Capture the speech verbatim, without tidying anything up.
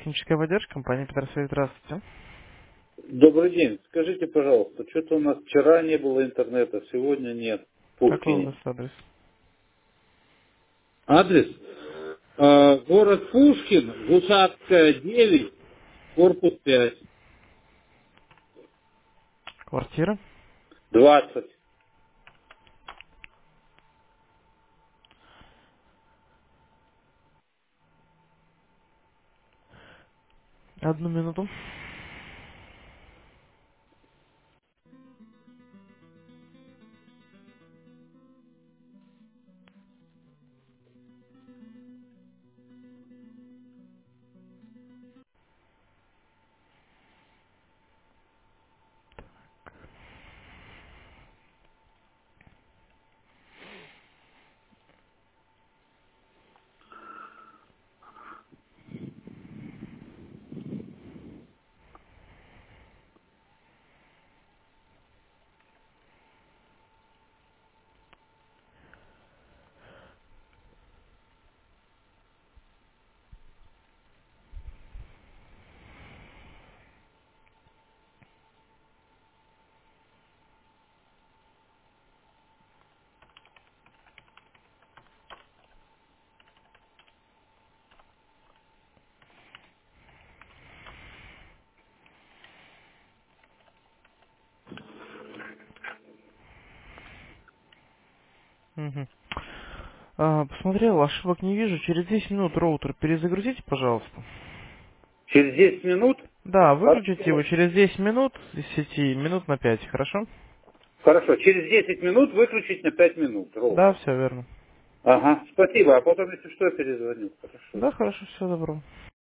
техническая поддержка, компания Петросвет, здравствуйте. Добрый день. Скажите, пожалуйста, что-то у нас вчера не было интернета, сегодня нет. В Какой у Пушкине. вас адрес? Адрес? Э, город Пушкин, Гусарская, девять, корпус пять, Квартира? двадцать. Одну минуту. Мгм. А, посмотрел, ошибок не вижу. Через десять минут роутер перезагрузите, пожалуйста. Через десять минут? Да, выключите его Хорошо. через десять минут из сети, минут на пять, хорошо? Хорошо. Через десять минут выключить на пять минут Да, ровно. все верно. Ага, спасибо. А потом, если что, я перезвоню. Хорошо. Да, хорошо, всего доброго.